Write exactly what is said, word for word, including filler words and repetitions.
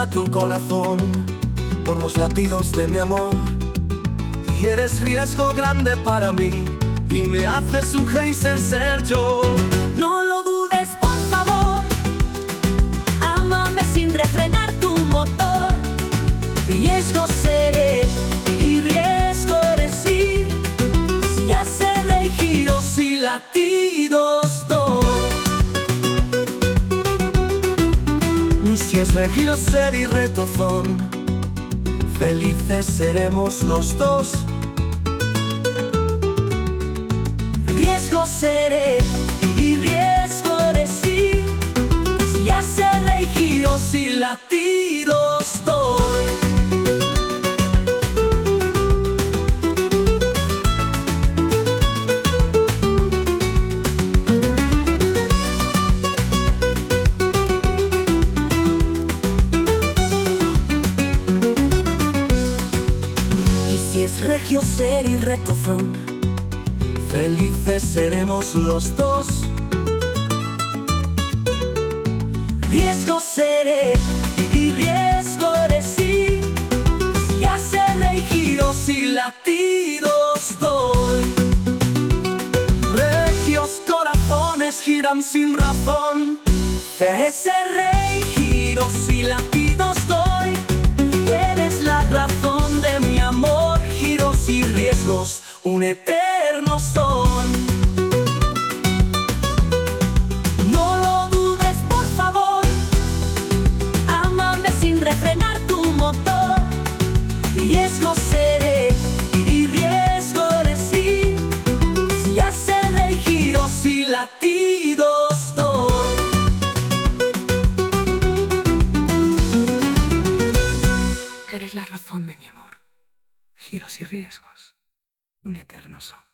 late un corazón por los latidos de mi amor. Y eres riesgo grande para mí y me haces un geyser ser yo. No lo dudes, por favor, ámame sin refrenar tu motor. Riesgo seré y riesgo eres ir, si haceré giros y latidos doy. Si es regio ser y retozón, felices seremos los dos. Riesgo seré y riesgo eres ir, si haceré giros y latidos doy. Si es regio ser y retozón, felices seremos los dos. Riesgo seré y riesgo eres ir, si haceré giros y latidos doy. Regios corazones giran sin razón, Haceré giros y latidos doy. Eres la razón de mi amor, giros y riesgos un eterno son. No lo dudes, por favor, ámame sin refrenar tu motor. Riesgo seré y riesgo eres ir, si haceré giros y latidos doy. eres la razón de mi amor, giros y riesgos un eterno son.